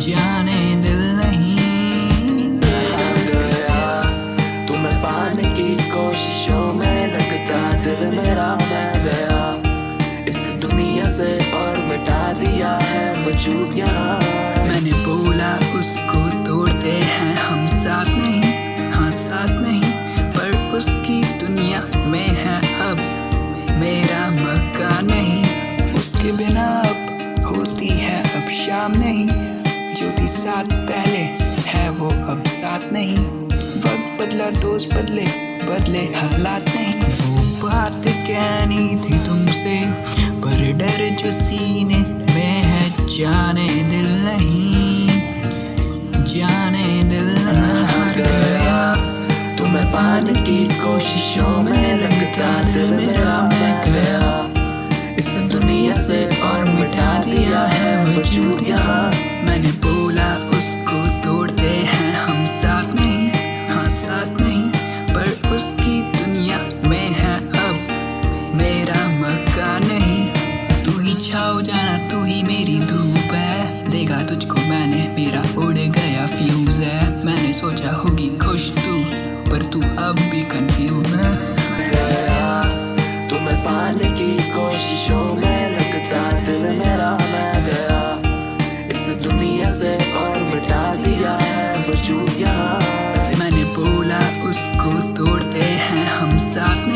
जाने दिल नहीं गया। तुम्हें पाने की कोशिशों में लगता दिल मेरा मैं गया इस दुनिया से और मिटा दिया है वजूद यहाँ। मैंने बोला उसको तोड़ते हैं हम साथ नहीं, हाँ साथ नहीं, पर उसकी दुनिया में है अब मेरा मकान नहीं। उसके बिना अब होती है अब शाम नहीं, जो थी साथ पहले है वो अब साथ नहीं। वक्त बदला दोस्त बदले बदले हालात नहीं। वो बात कहनी थी तुमसे पर डर जो सीने में है जाने दिल नहीं, जाने दिल नहीं। हार गया तुम्हें पाने की कोशिशों में लगता दिल मेरा मैं गया इस दुनिया से और मिटा दिया है वजूद यहाँ। मैंने बोला उसको तोड़ते हैं हम साथ नहीं, हाँ साथ नहीं, पर उसकी दुनिया में है अब मेरा मकान नहीं। तू ही छाओ जाना, तू ही मेरी धूप है, देखा तुझको मैंने मेरा उड़ गया फ्यूज है। मैंने सोचा होगी खुश तू पर तू अब भी कंफ्यूज है। तुम्हें पाने की कोशिशों में लगता दिल मेरा मैं गया इस दुनिया से और मिटा दिया है वजूद यहाँ। मैंने बोला उसको तोड़ते हैं हम साथ